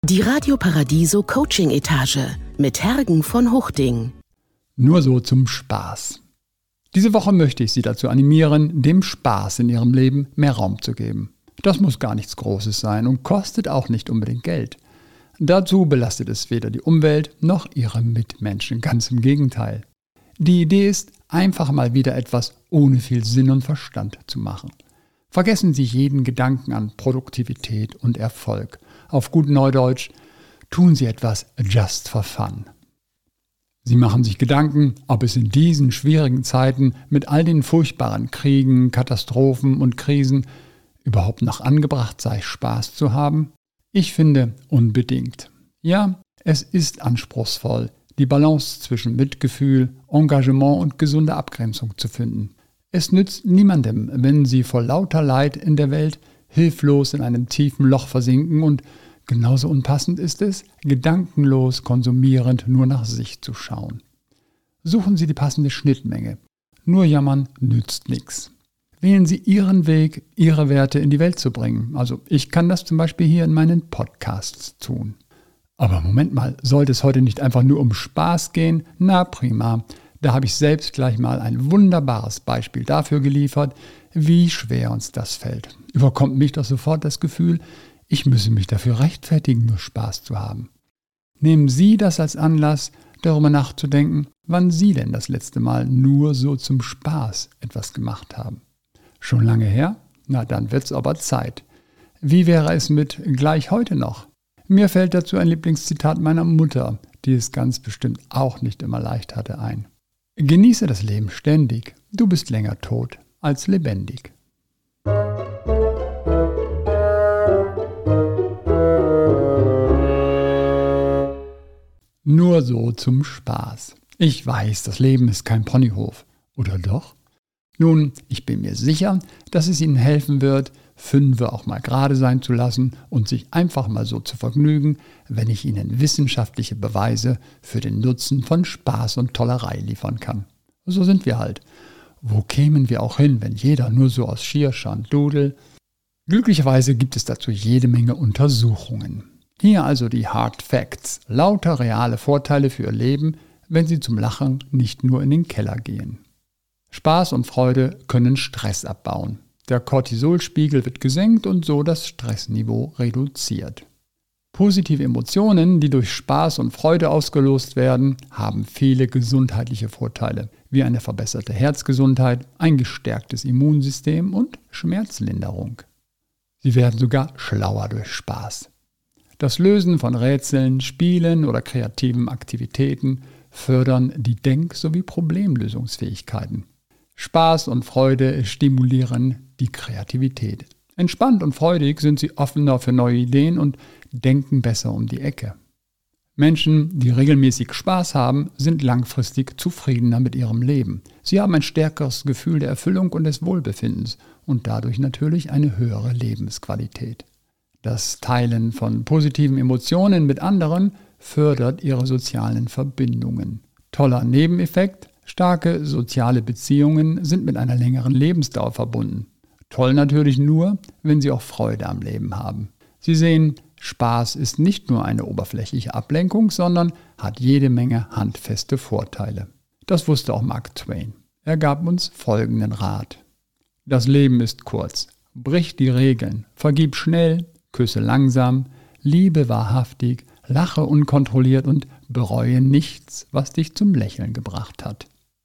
Die Radio Paradiso Coaching Etage mit Hergen von Huchting. Nur so zum Spaß. Diese Woche möchte ich Sie dazu animieren, dem Spaß in Ihrem Leben mehr Raum zu geben. Das muss gar nichts Großes sein und kostet auch nicht unbedingt Geld. Dazu belastet es weder die Umwelt noch Ihre Mitmenschen, ganz im Gegenteil. Die Idee ist, einfach mal wieder etwas ohne viel Sinn und Verstand zu machen. Vergessen Sie jeden Gedanken an Produktivität und Erfolg. Auf gut Neudeutsch, tun Sie etwas just for fun. Sie machen sich Gedanken, ob es in diesen schwierigen Zeiten mit all den furchtbaren Kriegen, Katastrophen und Krisen überhaupt noch angebracht sei, Spaß zu haben? Ich finde unbedingt. Ja, es ist anspruchsvoll, die Balance zwischen Mitgefühl, Engagement und gesunder Abgrenzung zu finden. Es nützt niemandem, wenn Sie vor lauter Leid in der Welt hilflos in einem tiefen Loch versinken und genauso unpassend ist es, gedankenlos konsumierend nur nach sich zu schauen. Suchen Sie die passende Schnittmenge. Nur jammern nützt nichts. Wählen Sie Ihren Weg, Ihre Werte in die Welt zu bringen. Also ich kann das zum Beispiel hier in meinen Podcasts tun. Aber Moment mal, sollte es heute nicht einfach nur um Spaß gehen? Na prima, da habe ich selbst gleich mal ein wunderbares Beispiel dafür geliefert, wie schwer uns das fällt. Überkommt mich doch sofort das Gefühl, ich müsse mich dafür rechtfertigen, nur Spaß zu haben. Nehmen Sie das als Anlass, darüber nachzudenken, wann Sie denn das letzte Mal nur so zum Spaß etwas gemacht haben. Schon lange her? Na, dann wird's aber Zeit. Wie wäre es mit gleich heute noch? Mir fällt dazu ein Lieblingszitat meiner Mutter, die es ganz bestimmt auch nicht immer leicht hatte, ein. Genieße das Leben ständig, du bist länger tot als lebendig. Nur so zum Spaß. Ich weiß, das Leben ist kein Ponyhof. Oder doch? Nun, ich bin mir sicher, dass es Ihnen helfen wird, Fünfe auch mal gerade sein zu lassen und sich einfach mal so zu vergnügen, wenn ich Ihnen wissenschaftliche Beweise für den Nutzen von Spaß und Tollerei liefern kann. So sind wir halt. Wo kämen wir auch hin, wenn jeder nur so aus Schierschand dudel? Glücklicherweise gibt es dazu jede Menge Untersuchungen. Hier also die Hard Facts, lauter reale Vorteile für Ihr Leben, wenn Sie zum Lachen nicht nur in den Keller gehen. Spaß und Freude können Stress abbauen. Der Cortisolspiegel wird gesenkt und so das Stressniveau reduziert. Positive Emotionen, die durch Spaß und Freude ausgelöst werden, haben viele gesundheitliche Vorteile, wie eine verbesserte Herzgesundheit, ein gestärktes Immunsystem und Schmerzlinderung. Sie werden sogar schlauer durch Spaß. Das Lösen von Rätseln, Spielen oder kreativen Aktivitäten fördern die Denk- sowie Problemlösungsfähigkeiten. Spaß und Freude stimulieren die Kreativität. Entspannt und freudig sind sie offener für neue Ideen und denken besser um die Ecke. Menschen, die regelmäßig Spaß haben, sind langfristig zufriedener mit ihrem Leben. Sie haben ein stärkeres Gefühl der Erfüllung und des Wohlbefindens und dadurch natürlich eine höhere Lebensqualität. Das Teilen von positiven Emotionen mit anderen fördert ihre sozialen Verbindungen. Toller Nebeneffekt: starke soziale Beziehungen sind mit einer längeren Lebensdauer verbunden. Toll natürlich nur, wenn Sie auch Freude am Leben haben. Sie sehen, Spaß ist nicht nur eine oberflächliche Ablenkung, sondern hat jede Menge handfeste Vorteile. Das wusste auch Mark Twain. Er gab uns folgenden Rat: Das Leben ist kurz. Brich die Regeln. Vergib schnell, küsse langsam, liebe wahrhaftig, lache unkontrolliert und bereue nichts, was dich zum Lächeln gebracht hat.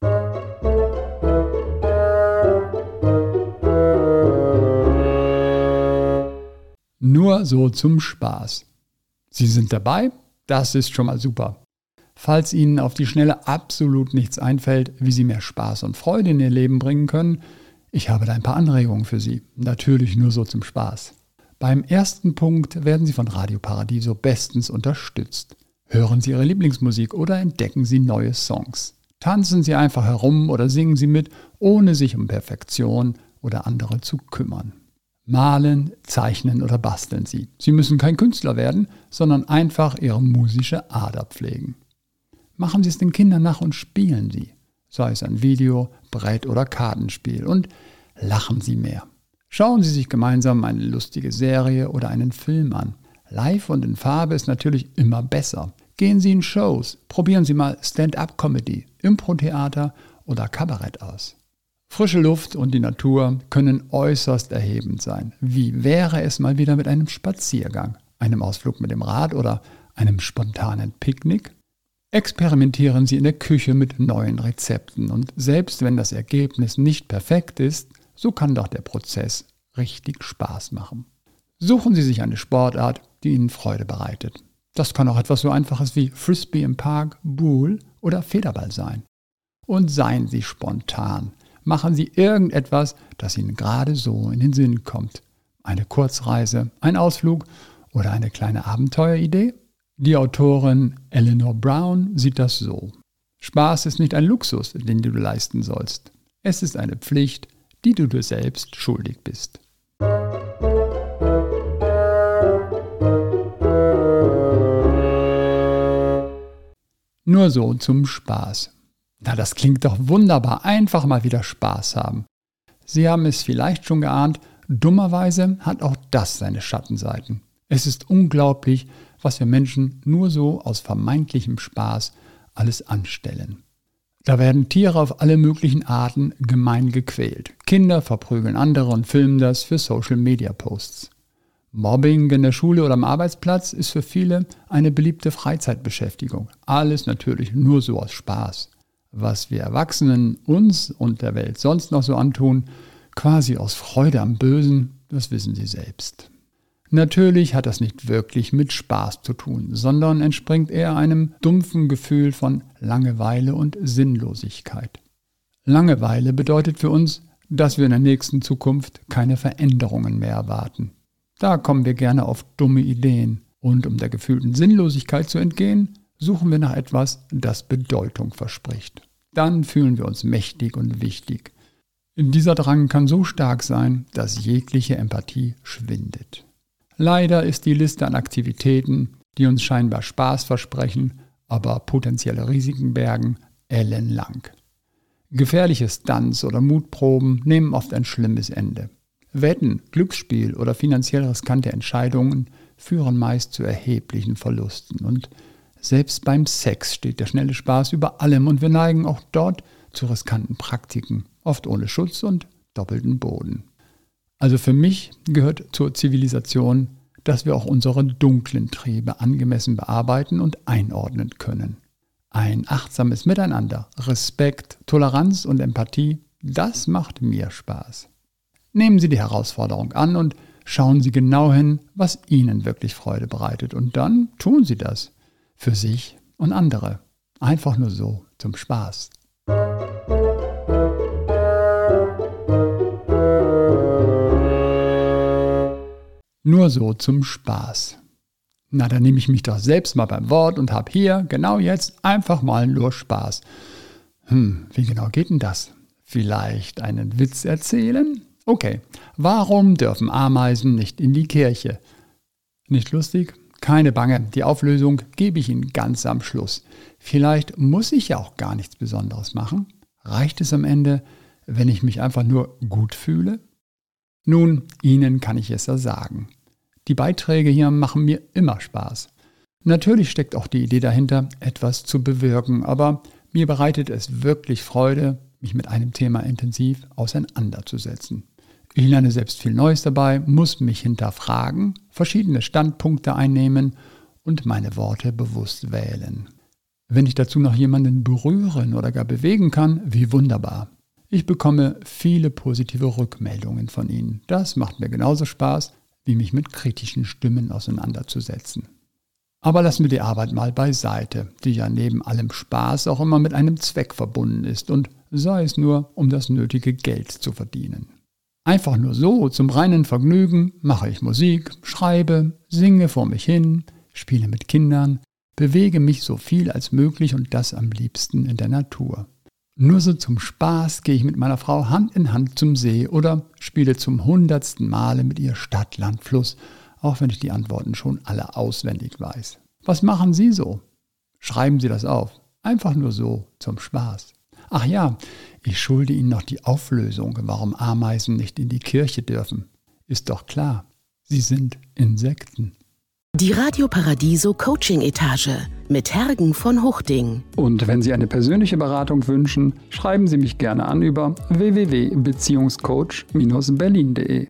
Nur so zum Spaß. Sie sind dabei? Das ist schon mal super. Falls Ihnen auf die Schnelle absolut nichts einfällt, wie Sie mehr Spaß und Freude in Ihr Leben bringen können, ich habe da ein paar Anregungen für Sie. Natürlich nur so zum Spaß. Beim ersten Punkt werden Sie von Radio Paradiso bestens unterstützt. Hören Sie Ihre Lieblingsmusik oder entdecken Sie neue Songs. Tanzen Sie einfach herum oder singen Sie mit, ohne sich um Perfektion oder andere zu kümmern. Malen, zeichnen oder basteln Sie. Sie müssen kein Künstler werden, sondern einfach Ihre musische Ader pflegen. Machen Sie es den Kindern nach und spielen Sie, sei es ein Video, Brett- oder Kartenspiel, und lachen Sie mehr. Schauen Sie sich gemeinsam eine lustige Serie oder einen Film an. Live und in Farbe ist natürlich immer besser. Gehen Sie in Shows, probieren Sie mal Stand-up-Comedy, Impro-Theater oder Kabarett aus. Frische Luft und die Natur können äußerst erhebend sein. Wie wäre es mal wieder mit einem Spaziergang, einem Ausflug mit dem Rad oder einem spontanen Picknick? Experimentieren Sie in der Küche mit neuen Rezepten und selbst wenn das Ergebnis nicht perfekt ist, so kann doch der Prozess richtig Spaß machen. Suchen Sie sich eine Sportart, die Ihnen Freude bereitet. Das kann auch etwas so Einfaches wie Frisbee im Park, Boule oder Federball sein. Und seien Sie spontan. Machen Sie irgendetwas, das Ihnen gerade so in den Sinn kommt. Eine Kurzreise, ein Ausflug oder eine kleine Abenteueridee? Die Autorin Eleanor Brown sieht das so. Spaß ist nicht ein Luxus, den du leisten sollst. Es ist eine Pflicht, die du dir selbst schuldig bist. Nur so zum Spaß. Na, das klingt doch wunderbar. Einfach mal wieder Spaß haben. Sie haben es vielleicht schon geahnt, dummerweise hat auch das seine Schattenseiten. Es ist unglaublich, was wir Menschen nur so aus vermeintlichem Spaß alles anstellen. Da werden Tiere auf alle möglichen Arten gemein gequält. Kinder verprügeln andere und filmen das für Social-Media-Posts. Mobbing in der Schule oder am Arbeitsplatz ist für viele eine beliebte Freizeitbeschäftigung. Alles natürlich nur so aus Spaß. Was wir Erwachsenen uns und der Welt sonst noch so antun, quasi aus Freude am Bösen, das wissen sie selbst. Natürlich hat das nicht wirklich mit Spaß zu tun, sondern entspringt eher einem dumpfen Gefühl von Langeweile und Sinnlosigkeit. Langeweile bedeutet für uns, dass wir in der nächsten Zukunft keine Veränderungen mehr erwarten. Da kommen wir gerne auf dumme Ideen und um der gefühlten Sinnlosigkeit zu entgehen, suchen wir nach etwas, das Bedeutung verspricht. Dann fühlen wir uns mächtig und wichtig. Dieser Drang kann so stark sein, dass jegliche Empathie schwindet. Leider ist die Liste an Aktivitäten, die uns scheinbar Spaß versprechen, aber potenzielle Risiken bergen, ellenlang. Gefährliche Stunts oder Mutproben nehmen oft ein schlimmes Ende. Wetten, Glücksspiel oder finanziell riskante Entscheidungen führen meist zu erheblichen Verlusten. Und selbst beim Sex steht der schnelle Spaß über allem und wir neigen auch dort zu riskanten Praktiken, oft ohne Schutz und doppelten Boden. Also für mich gehört zur Zivilisation, dass wir auch unsere dunklen Triebe angemessen bearbeiten und einordnen können. Ein achtsames Miteinander, Respekt, Toleranz und Empathie, das macht mir Spaß. Nehmen Sie die Herausforderung an und schauen Sie genau hin, was Ihnen wirklich Freude bereitet. Und dann tun Sie das. Für sich und andere. Einfach nur so, zum Spaß. Nur so zum Spaß. Na, dann nehme ich mich doch selbst mal beim Wort und habe hier, genau jetzt, einfach mal nur Spaß. Wie genau geht denn das? Vielleicht einen Witz erzählen? Okay, warum dürfen Ameisen nicht in die Kirche? Nicht lustig? Keine Bange, die Auflösung gebe ich Ihnen ganz am Schluss. Vielleicht muss ich ja auch gar nichts Besonderes machen. Reicht es am Ende, wenn ich mich einfach nur gut fühle? Nun, Ihnen kann ich es ja sagen. Die Beiträge hier machen mir immer Spaß. Natürlich steckt auch die Idee dahinter, etwas zu bewirken, aber mir bereitet es wirklich Freude, mich mit einem Thema intensiv auseinanderzusetzen. Ich lerne selbst viel Neues dabei, muss mich hinterfragen, verschiedene Standpunkte einnehmen und meine Worte bewusst wählen. Wenn ich dazu noch jemanden berühren oder gar bewegen kann, wie wunderbar. Ich bekomme viele positive Rückmeldungen von Ihnen. Das macht mir genauso Spaß, wie mich mit kritischen Stimmen auseinanderzusetzen. Aber lassen wir die Arbeit mal beiseite, die ja neben allem Spaß auch immer mit einem Zweck verbunden ist und sei es nur, um das nötige Geld zu verdienen. Einfach nur so, zum reinen Vergnügen, mache ich Musik, schreibe, singe vor mich hin, spiele mit Kindern, bewege mich so viel als möglich und das am liebsten in der Natur. Nur so zum Spaß gehe ich mit meiner Frau Hand in Hand zum See oder spiele zum 100. Male mit ihr Stadt, Land, Fluss, auch wenn ich die Antworten schon alle auswendig weiß. Was machen Sie so? Schreiben Sie das auf. Einfach nur so, zum Spaß. Ach ja, ich schulde Ihnen noch die Auflösung, warum Ameisen nicht in die Kirche dürfen. Ist doch klar, sie sind Insekten. Die Radio Paradiso Coaching Etage mit Hergen von Huchting. Und wenn Sie eine persönliche Beratung wünschen, schreiben Sie mich gerne an über www.beziehungscoach-berlin.de.